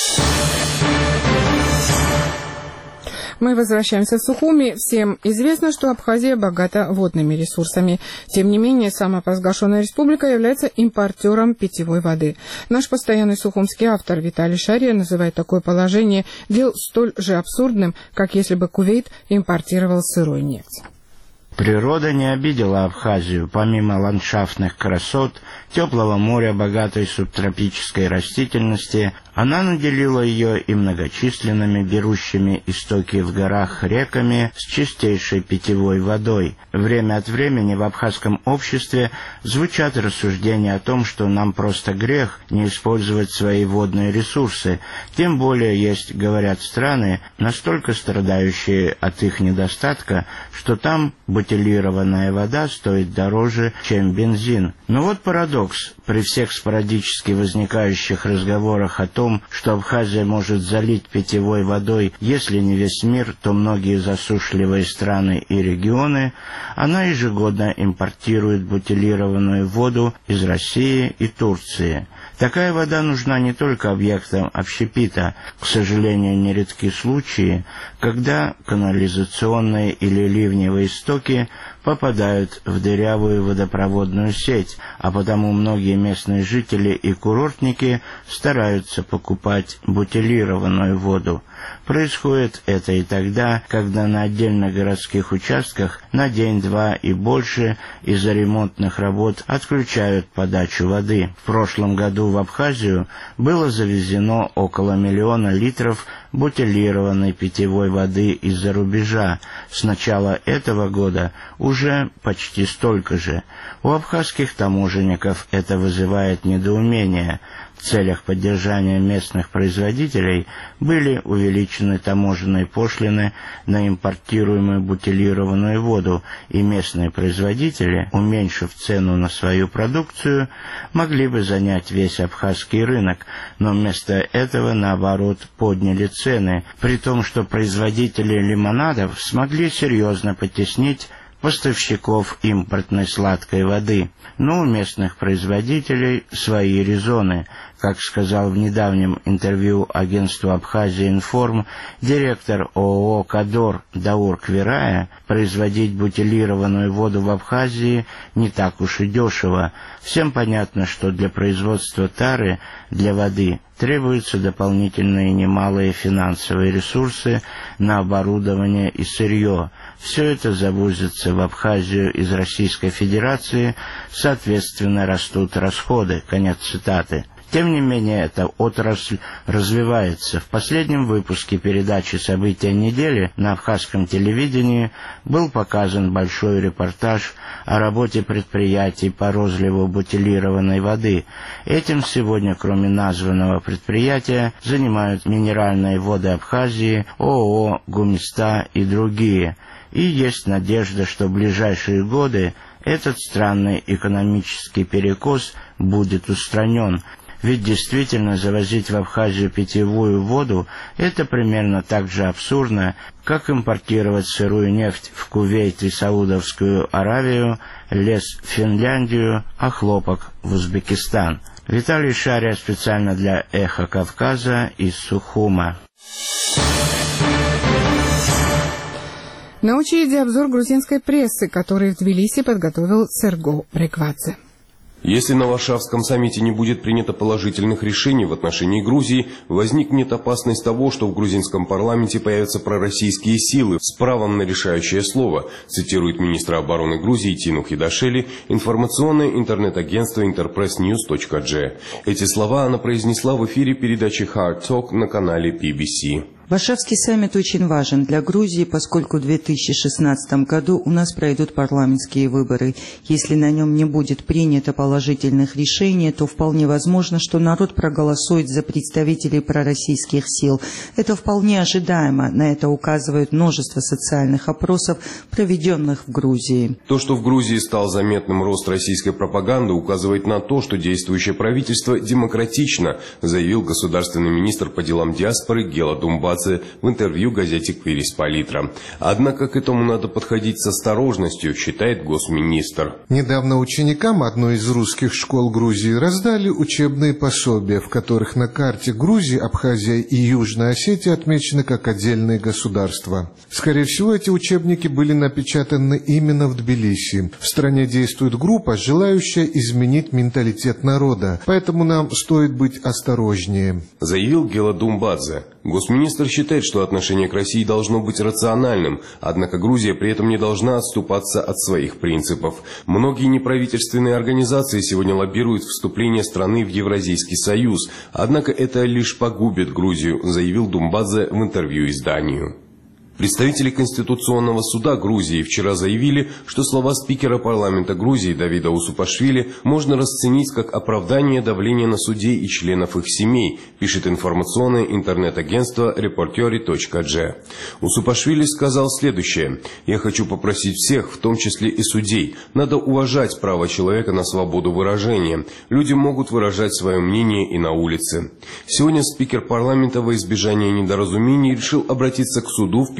Мы возвращаемся в Сухуми. Всем известно, что Абхазия богата водными ресурсами. Тем не менее, самопровозглашенная республика является импортером питьевой воды. Наш постоянный сухумский автор Виталий Шария называет такое положение дел столь же абсурдным, как если бы Кувейт импортировал сырой нефть. Природа не обидела Абхазию. Помимо ландшафтных красот, теплого моря, богатой субтропической растительности, она наделила ее и многочисленными берущими истоки в горах реками с чистейшей питьевой водой. Время от времени в абхазском обществе звучат рассуждения о том, что нам просто грех не использовать свои водные ресурсы, тем более есть, говорят, страны, настолько страдающие от их недостатка, что там бутилированная вода стоит дороже, чем бензин. Но вот парадокс. При всех спорадически возникающих разговорах о том, что Абхазия может залить питьевой водой, если не весь мир, то многие засушливые страны и регионы, она ежегодно импортирует бутилированную воду из России и Турции. Такая вода нужна не только объектам общепита. К сожалению, нередки случаи, когда канализационные или ливневые стоки попадают в дырявую водопроводную сеть, а потому многие местные жители и курортники стараются покупать бутилированную воду. Происходит это и тогда, когда на отдельных городских участках на день-два и больше из-за ремонтных работ отключают подачу воды. В прошлом году в Абхазию было завезено около 1 миллиона литров бутилированной питьевой воды из-за рубежа. С начала этого года уже почти столько же. У абхазских таможенников это вызывает недоумение. В целях поддержания местных производителей были увеличены таможенные пошлины на импортируемую бутилированную воду, и местные производители, уменьшив цену на свою продукцию, могли бы занять весь абхазский рынок, но вместо этого, наоборот, подняли цены, при том, что производители лимонадов смогли серьезно потеснить поставщиков импортной сладкой воды. Но у местных производителей свои резоны. Как сказал в недавнем интервью агентству «Абхазия Информ» директор ООО «Кадор» Даур Квирая, производить бутилированную воду в Абхазии не так уж и дешево. Всем понятно, что для производства тары для воды требуются дополнительные немалые финансовые ресурсы на оборудование и сырье. Все это завозится в Абхазию из Российской Федерации, соответственно, растут расходы. Конец цитаты. Тем не менее, эта отрасль развивается. В последнем выпуске передачи «События недели» на абхазском телевидении был показан большой репортаж о работе предприятий по розливу бутилированной воды. Этим сегодня, кроме названного предприятия, занимаются Минеральные воды Абхазии, ООО «Гумиста» и другие. И есть надежда, что в ближайшие годы этот странный экономический перекос будет устранен. Ведь действительно завозить в Абхазию питьевую воду – это примерно так же абсурдно, как импортировать сырую нефть в Кувейт и Саудовскую Аравию, лес в Финляндию, а хлопок в Узбекистан. Виталий Шария специально для «Эхо Кавказа» из Сухума. На очереди обзор грузинской прессы, который в Тбилиси подготовил Серго Бреквадзе. Если на Варшавском саммите не будет принято положительных решений в отношении Грузии, возникнет опасность того, что в грузинском парламенте появятся пророссийские силы с правом на решающее слово, цитирует министра обороны Грузии Тину Хидашели информационное интернет-агентство interpressnews.g. Эти слова она произнесла в эфире передачи Hard Talk на канале BBC. Варшавский саммит очень важен для Грузии, поскольку в 2016 году у нас пройдут парламентские выборы. Если на нем не будет принято положительных решений, то вполне возможно, что народ проголосует за представителей пророссийских сил. Это вполне ожидаемо. На это указывает множество социальных опросов, проведенных в Грузии. То, что в Грузии стал заметным рост российской пропаганды, указывает на то, что действующее правительство демократично, заявил государственный министр по делам диаспоры Гела Думбадзе в интервью газете «Квирис Политра». Однако к этому надо подходить с осторожностью, считает госминистр. Недавно ученикам одной из русских школ Грузии раздали учебные пособия, в которых на карте Грузии, Абхазия и Южная Осетия отмечены как отдельные государства. Скорее всего, эти учебники были напечатаны именно в Тбилиси. В стране действует группа, желающая изменить менталитет народа, поэтому нам стоит быть осторожнее, заявил Гела Думбадзе. Госминистр считает, что отношение к России должно быть рациональным, однако Грузия при этом не должна отступаться от своих принципов. Многие неправительственные организации сегодня лоббируют вступление страны в Евразийский союз, однако это лишь погубит Грузию, заявил Думбадзе в интервью изданию. Представители Конституционного суда Грузии вчера заявили, что слова спикера парламента Грузии Давида Усупашвили можно расценить как оправдание давления на судей и членов их семей, пишет информационное интернет-агентство reporteri.g. Усупашвили сказал следующее: «Я хочу попросить всех, в том числе и судей, надо уважать право человека на свободу выражения. Люди могут выражать свое мнение и на улице». Сегодня спикер парламента во избежание недоразумений решил обратиться к суду в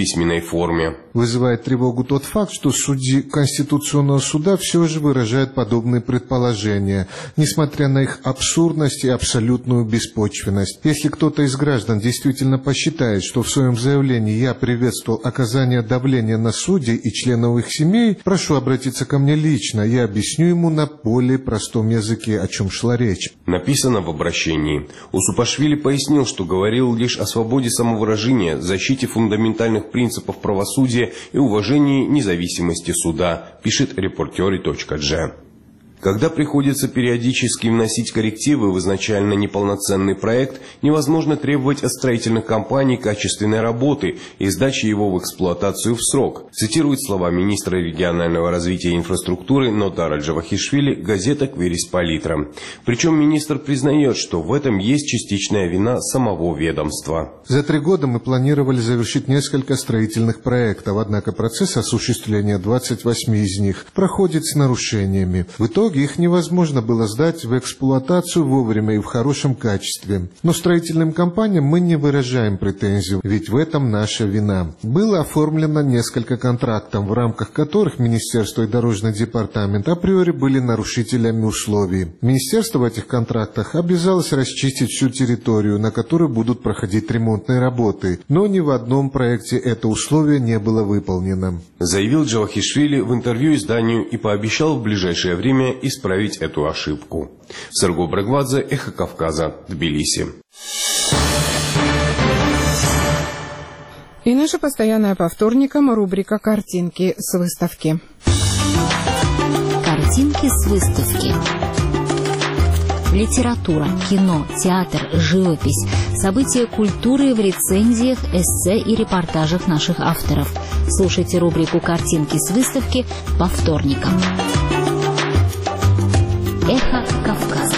письменной форме. Вызывает тревогу тот факт, что судьи Конституционного суда все же выражают подобные предположения, несмотря на их абсурдность и абсолютную беспочвенность. Если кто-то из граждан действительно посчитает, что в своем заявлении я приветствовал оказание давления на судей и членов их семей, прошу обратиться ко мне лично, я объясню ему на более простом языке, о чем шла речь. Написано в обращении. Усупашвили пояснил, что говорил лишь о свободе самовыражения, защите фундаментальных принципов правосудия и уважении независимости суда, пишет reporteri.g. Когда приходится периодически вносить коррективы в изначально неполноценный проект, невозможно требовать от строительных компаний качественной работы и сдачи его в эксплуатацию в срок, цитирует слова министра регионального развития и инфраструктуры Нотара Джавахишвили газета «Квирис Палитра». Причем министр признает, что в этом есть частичная вина самого ведомства. За 3 года мы планировали завершить несколько строительных проектов, однако процесс осуществления 28 из них проходит с нарушениями. В итоге их невозможно было сдать в эксплуатацию вовремя и в хорошем качестве. Но строительным компаниям мы не выражаем претензий, ведь в этом наша вина. Было оформлено несколько контрактов, в рамках которых Министерство и Дорожный департамент априори были нарушителями условий. Министерство в этих контрактах обязалось расчистить всю территорию, на которой будут проходить ремонтные работы, но ни в одном проекте это условие не было выполнено. Заявил Джавахишвили в интервью изданию и пообещал в ближайшее время исправить эту ошибку. Сергей Брагвадзе, Эхо Кавказа, Тбилиси. И наша постоянная по вторникам рубрика «Картинки с выставки». Картинки с выставки. Литература, кино, театр, живопись, события культуры в рецензиях, эссе и репортажах наших авторов. Слушайте рубрику «Картинки с выставки» по вторникам. Эхо Кавказа.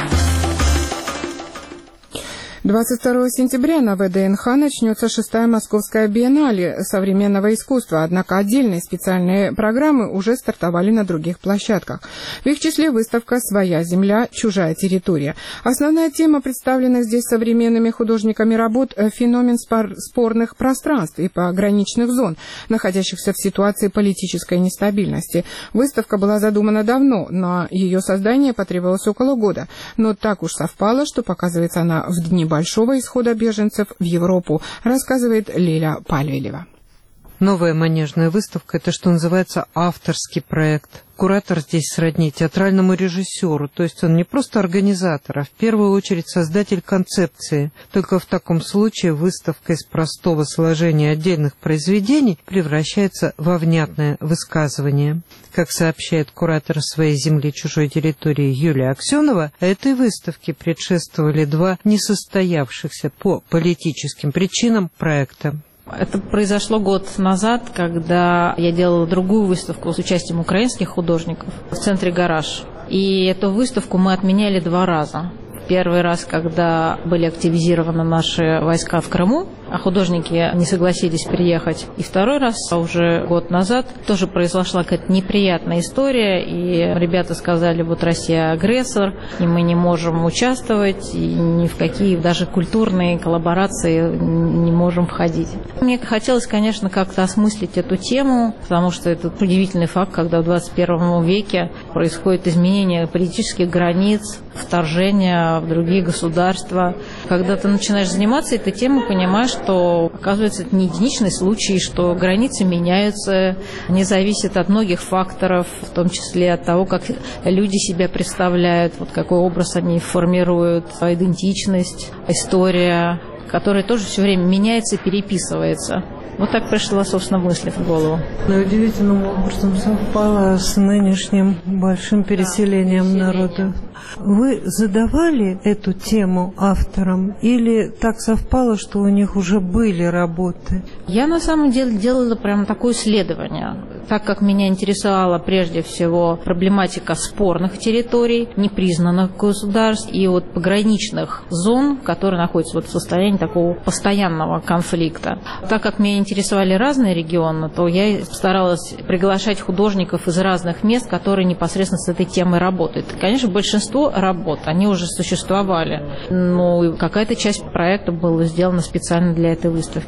22 сентября на ВДНХ начнется 6-я Московская биеннале современного искусства, однако отдельные специальные программы уже стартовали на других площадках. В их числе выставка «Своя земля, чужая территория». Основная тема представленных здесь современными художниками работ – феномен спорных пространств и пограничных зон, находящихся в ситуации политической нестабильности. Выставка была задумана давно, на ее создание потребовалось около года, но так уж совпало, что показывается она в дни большого исхода беженцев в Европу, рассказывает Лиля Палелева. Новая манежная выставка – это, что называется, авторский проект. Куратор здесь сродни театральному режиссеру, то есть он не просто организатор, а в первую очередь создатель концепции. Только в таком случае выставка из простого сложения отдельных произведений превращается во внятное высказывание. Как сообщает куратор «Своей земли, чужой территории» Юлия Аксенова, этой выставке предшествовали 2 несостоявшихся по политическим причинам проекта. Это произошло год назад, когда я делала другую выставку с участием украинских художников в центре «Гараж». И эту выставку мы отменяли 2 раза. Первый раз, когда были активизированы наши войска в Крыму, а художники не согласились приехать. И второй раз, уже год назад, тоже произошла какая-то неприятная история, и ребята сказали, вот Россия агрессор, и мы не можем участвовать, и ни в какие даже культурные коллаборации не можем входить. Мне хотелось, конечно, как-то осмыслить эту тему, потому что это удивительный факт, когда в 21 веке происходит изменение политических границ, вторжение в другие государства. Когда ты начинаешь заниматься этой темой, понимаешь, что, оказывается, это не единичный случай, что границы меняются, они зависят от многих факторов, в том числе от того, как люди себя представляют, вот какой образ они формируют, идентичность, история, которая тоже все время меняется и переписывается. Вот так пришла, собственно, мысль в голову. Но удивительным образом совпало с нынешним большим переселением народа. Вы задавали эту тему авторам или так совпало, что у них уже были работы? Я на самом деле делала прямо такое исследование. Так как меня интересовала прежде всего проблематика спорных территорий, непризнанных государств и вот пограничных зон, которые находятся вот в состоянии такого постоянного конфликта. Так как меня интересовали разные регионы, то я старалась приглашать художников из разных мест, которые непосредственно с этой темой работают. Конечно, большинство работ, они уже существовали, но какая-то часть проекта была сделана специально для этой выставки.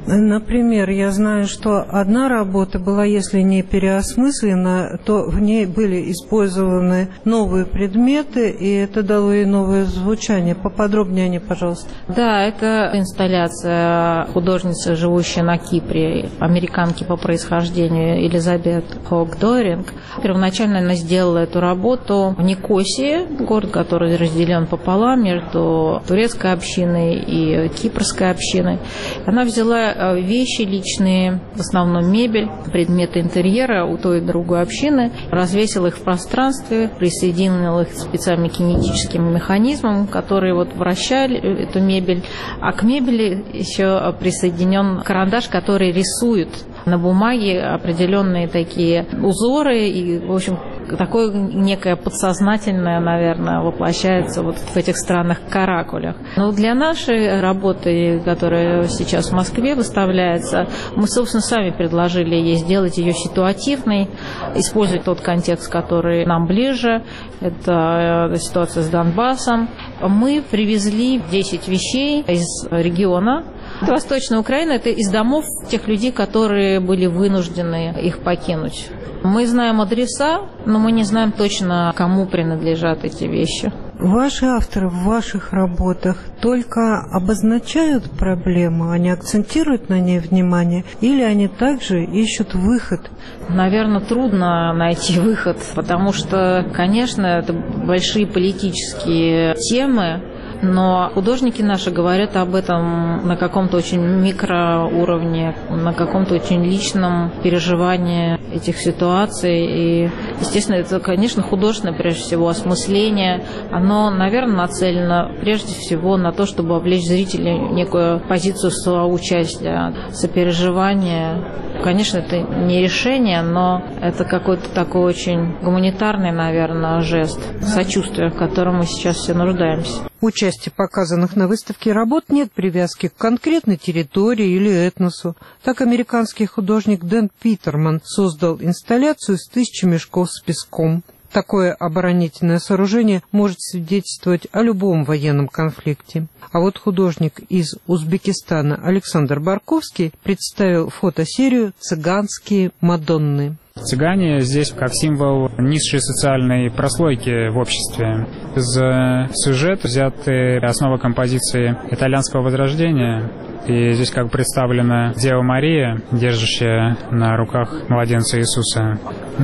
Например, я знаю, что одна работа была, если не переосмыслена, то в ней были использованы новые предметы, и это дало ей новое звучание. Поподробнее о ней, пожалуйста. Да, это инсталляция художницы, живущей на Кипре, американки по происхождению Элизабет Хок-Доринг. Первоначально она сделала эту работу в Никосии, город, который разделен пополам между турецкой общиной и кипрской общиной. Она взяла вещи личные, в основном мебель, предметы интерьера у той и другой общины, развесила их в пространстве, присоединила их специальным кинетическим механизмом, которые вот вращали эту мебель, а к мебели еще присоединен карандаш, который рисует на бумаге определенные такие узоры, и, в общем, такое некое подсознательное, наверное, воплощается вот в этих странных каракулях. Но для нашей работы, которая сейчас в Москве выставляется, мы, собственно, сами предложили ей сделать ее ситуативной, использовать тот контекст, который нам ближе. Это ситуация с Донбассом. Мы привезли 10 вещей из региона. Восточная Украина – это из домов тех людей, которые были вынуждены их покинуть. Мы знаем адреса, но мы не знаем точно, кому принадлежат эти вещи. Ваши авторы в ваших работах только обозначают проблему, они акцентируют на ней внимание, или они также ищут выход? Наверное, трудно найти выход, потому что, конечно, это большие политические темы, но художники наши говорят об этом на каком-то очень микроуровне, на каком-то очень личном переживании этих ситуаций. И, естественно, это, конечно, художественное, прежде всего, осмысление. Оно, наверное, нацелено прежде всего на то, чтобы облечь зрителей в некую позицию соучастия, сопереживания. Конечно, это не решение, но это какой-то такой очень гуманитарный, наверное, жест сочувствия, в котором мы сейчас все нуждаемся. У части показанных на выставке работ нет привязки к конкретной территории или этносу. Так американский художник Дэн Питерман создал инсталляцию из 1000 мешков с песком. Такое оборонительное сооружение может свидетельствовать о любом военном конфликте. А вот художник из Узбекистана Александр Барковский представил фотосерию «Цыганские Мадонны». Цыгане здесь как символ низшей социальной прослойки в обществе. Из сюжета взяты основы композиции итальянского возрождения. И здесь как представлена Дева Мария, держащая на руках младенца Иисуса.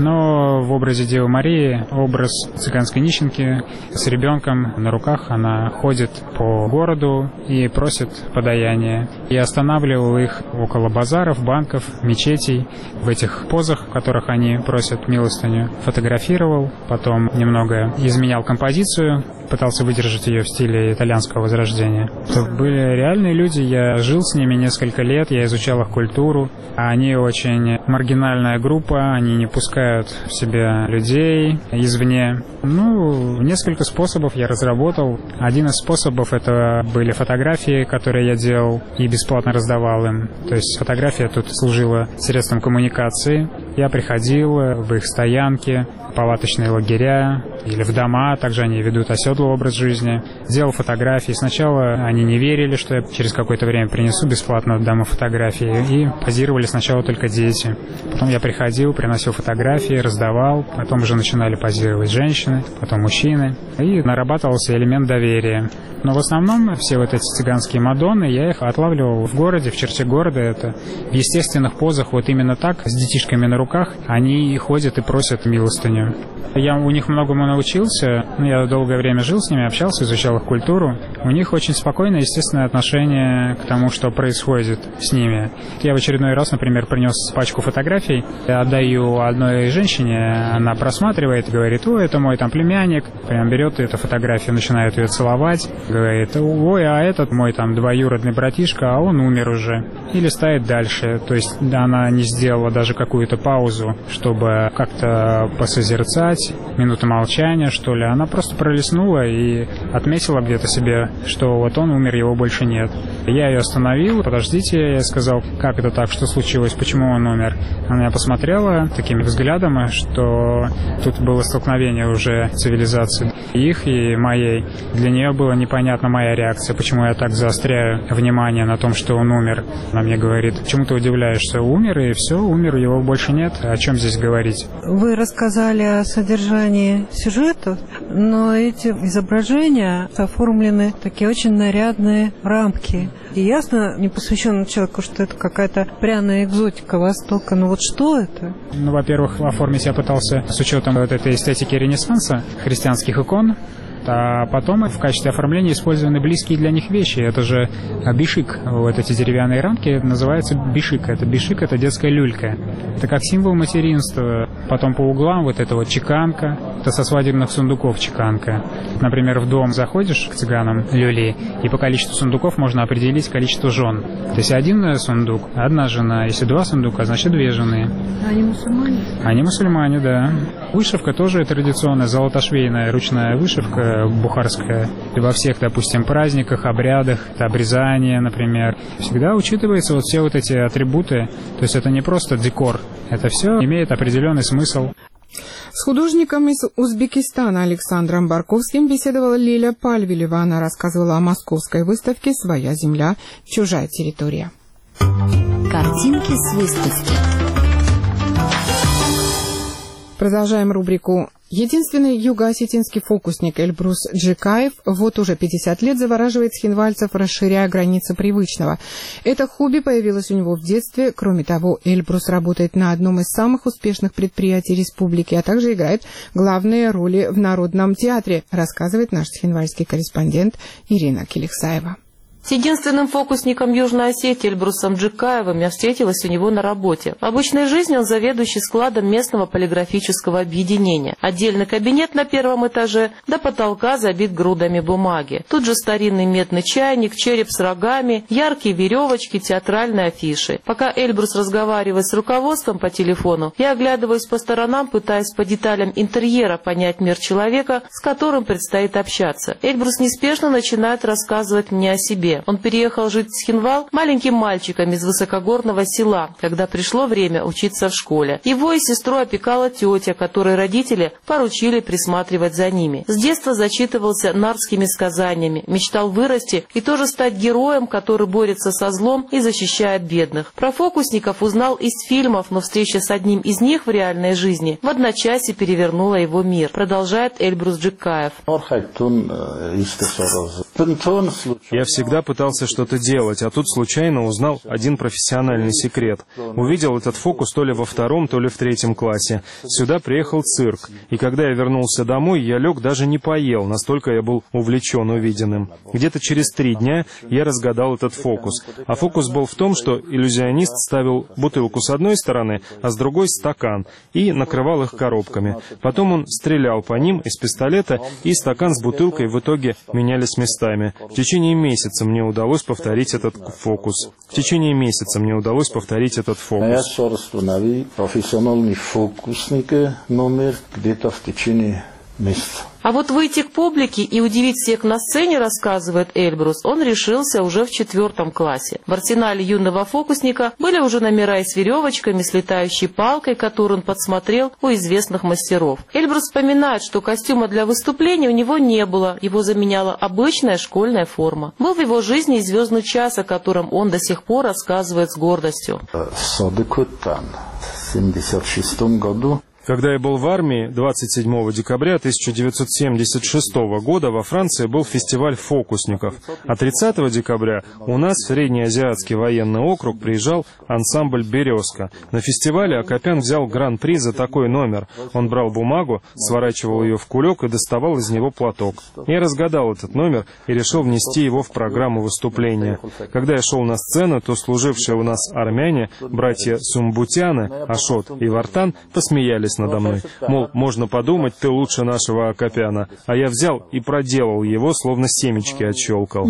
Но в образе Девы Марии образ цыганской нищенки с ребенком на руках. Она ходит по городу и просит подаяние. И останавливал их около базаров, банков, мечетей. В этих позах, в которых они просят милостыню, фотографировал. Потом немного изменял композицию, пытался выдержать ее в стиле итальянского возрождения. Это были реальные люди, я жил с ними несколько лет, я изучал их культуру. Они очень маргинальная группа, они не пускают в себя людей извне. Несколько способов я разработал. Один из способов — это были фотографии, которые я делал и бесплатно раздавал им. То есть фотография тут служила средством коммуникации. Я приходил в их стоянки, палаточные лагеря или в дома, также они ведут оседлый образ жизни. Делал фотографии. Сначала они не верили, что я через какое-то время принесу бесплатно домой фотографии, и позировали сначала только дети. Потом я приходил, приносил фотографии, раздавал, потом уже начинали позировать женщины, потом мужчины, и нарабатывался элемент доверия. Но в основном все вот эти цыганские мадонны, я их отлавливал в городе, в черте города. Это в естественных позах, вот именно так, с детишками на руках, они ходят и просят милостыню. Я у них многому научился, я долгое время жил с ними, общался, изучал их культуру. У них очень спокойное, естественное отношение к тому, что происходит с ними. Я в очередной раз, например, принес пачку фотографий, отдаю одной женщине, она просматривает, говорит: «Ой, это мой там племянник». Прям берет эту фотографию, начинает ее целовать, говорит: «Ой, а этот мой там двоюродный братишка, а он умер уже». И листает дальше. То есть она не сделала даже какую-то паузу, чтобы как-то посозерцать, минуту молчания, что ли. Она просто пролистнула и отметила где-то себе, что вот он умер, его больше нет. Я ее остановил, подождите, я сказал, как это так, что случилось, почему он умер. Она меня посмотрела таким взглядом, что тут было столкновение уже цивилизации их и моей. Для нее была непонятна моя реакция, почему я так заостряю внимание на том, что он умер. Она мне говорит, почему ты удивляешься, умер и все, умер, его больше нет, о чем здесь говорить? Вы рассказали о содержании сюжета, но эти изображения оформлены в такие очень нарядные рамки. И ясно непосвященному человеку, что это какая-то пряная экзотика Востока. Но вот что это? Ну, во-первых, оформить я пытался с учетом вот этой эстетики Ренессанса, христианских икон. А потом в качестве оформления использованы близкие для них вещи. Это же бишик. Вот эти деревянные рамки называются бишик. Бишик — это детская люлька. Это как символ материнства. Потом по углам вот это вот чеканка. Это со свадебных сундуков чеканка. Например, в дом заходишь к цыганам люли, и по количеству сундуков можно определить количество жен. То есть один сундук — одна жена. Если два сундука, значит две жены. Они мусульмане? Они мусульмане, да. Вышивка тоже традиционная, золотошвейная ручная вышивка бухарская. И во всех, допустим, праздниках, обрядах, обрезание, например, всегда учитываются вот все вот эти атрибуты. То есть это не просто декор, это все имеет определенный смысл. С художником из Узбекистана Александром Барковским беседовала Лиля Пальвелева. Она рассказывала о московской выставке «Своя земля, чужая территория». Картинки с выставки. Продолжаем рубрику. Единственный юго-осетинский фокусник Эльбрус Джекаев вот уже 50 лет завораживает схинвальцев, расширяя границы привычного. Это хобби появилось у него в детстве. Кроме того, Эльбрус работает на одном из самых успешных предприятий республики, а также играет главные роли в Народном театре, рассказывает наш схинвальский корреспондент Ирина Келексаева. С единственным фокусником Южной Осетии Эльбрусом Джекаевым я встретилась у него на работе. В обычной жизни он заведующий складом местного полиграфического объединения. Отдельный кабинет на первом этаже, до потолка забит грудами бумаги. Тут же старинный медный чайник, череп с рогами, яркие веревочки, театральные афиши. Пока Эльбрус разговаривает с руководством по телефону, я оглядываюсь по сторонам, пытаясь по деталям интерьера понять мир человека, с которым предстоит общаться. Эльбрус неспешно начинает рассказывать мне о себе. Он переехал жить в Схинвал маленьким мальчиком из высокогорного села, когда пришло время учиться в школе. Его и сестру опекала тетя, которой родители поручили присматривать за ними. С детства зачитывался нардскими сказаниями, мечтал вырасти и тоже стать героем, который борется со злом и защищает бедных. Про фокусников узнал из фильмов, но встреча с одним из них в реальной жизни в одночасье перевернула его мир, продолжает Эльбрус Джекаев. Я всегда пытался что-то делать, а тут случайно узнал один профессиональный секрет. Увидел этот фокус то ли во 2-м, то ли в 3-м классе. Сюда приехал цирк, и когда я вернулся домой, я лег, даже не поел, настолько я был увлечен увиденным. Где-то через 3 дня я разгадал этот фокус. А фокус был в том, что иллюзионист ставил бутылку с одной стороны, а с другой стакан, и накрывал их коробками. Потом он стрелял по ним из пистолета, и стакан с бутылкой в итоге менялись местами. В течение месяца мне удалось повторить этот фокус. В течение месяца мне удалось повторить этот фокус. Профессиональный фокусник номер где-то в течение месяца. А вот выйти к публике и удивить всех на сцене, рассказывает Эльбрус, он решился уже в 4-м классе. В арсенале юного фокусника были уже номера и с веревочками, с летающей палкой, которую он подсмотрел у известных мастеров. Эльбрус вспоминает, что костюма для выступления у него не было, его заменяла обычная школьная форма. Был в его жизни и звездный час, о котором он до сих пор рассказывает с гордостью. В 1976 году Когда я был в армии, 27 декабря 1976 года во Франции был фестиваль фокусников, а 30 декабря у нас в Среднеазиатский военный округ приезжал ансамбль «Березка». На фестивале Акопян взял гран-при за такой номер. Он брал бумагу, сворачивал ее в кулек и доставал из него платок. Я разгадал этот номер и решил внести его в программу выступления. Когда я шел на сцену, то служившие у нас армяне, братья Сумбутяны, Ашот и Вартан, посмеялись надо мной. Мол, можно подумать, ты лучше нашего Акопяна. А я взял и проделал его, словно семечки отщелкал.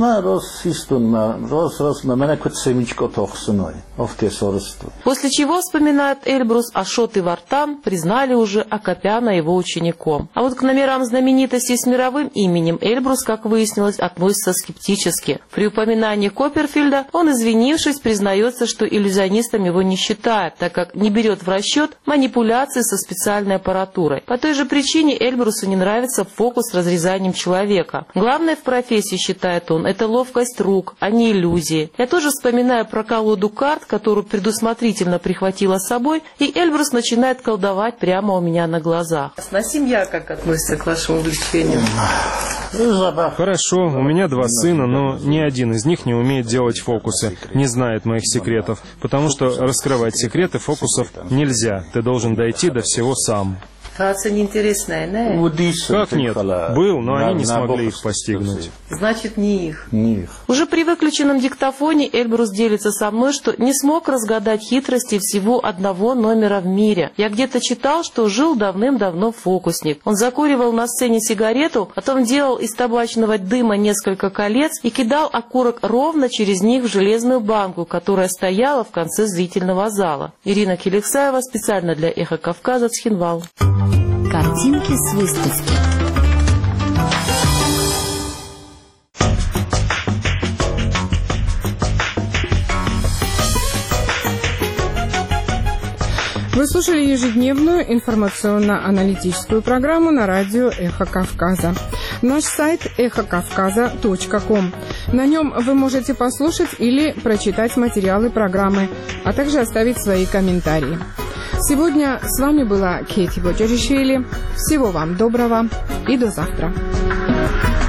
После чего, вспоминает Эльбрус, Ашот и Вартан признали уже Акопяна его учеником. А вот к номерам знаменитостей с мировым именем Эльбрус, как выяснилось, относится скептически. При упоминании Копперфильда он, извинившись, признается, что иллюзионистом его не считает, так как не берет в расчет манипуляции со специальной аппаратурой. По той же причине Эльбрусу не нравится фокус с разрезанием человека. Главное в профессии, считает он, это ловкость рук, а не иллюзии. Я тоже вспоминаю про колоду карт, которую предусмотрительно прихватила с собой, и Эльбрус начинает колдовать прямо у меня на глазах. А семья как относится к вашему увлечению? Хорошо, у меня 2 сына, но ни один из них не умеет делать фокусы, не знает моих секретов, потому что раскрывать секреты фокусов нельзя, ты должен дойти до всего сам. Неинтересная, не? Как нет? Был, но они не смогли их постигнуть. Значит, не их. Уже при выключенном диктофоне Эльбрус делится со мной, что не смог разгадать хитрости всего одного номера в мире. Я где-то читал, что жил давным-давно фокусник. Он закуривал на сцене сигарету, потом делал из табачного дыма несколько колец и кидал окурок ровно через них в железную банку, которая стояла в конце зрительного зала. Ирина Келексаева специально для «Эхо Кавказа», Цхинвал. Картинки с выставки. Вы слушали ежедневную информационно-аналитическую программу на радио «Эхо Кавказа». Наш сайт эхокавказа.ком. На нем вы можете послушать или прочитать материалы программы, а также оставить свои комментарии. Сегодня с вами была Кейти Боджеришвили. Всего вам доброго и до завтра.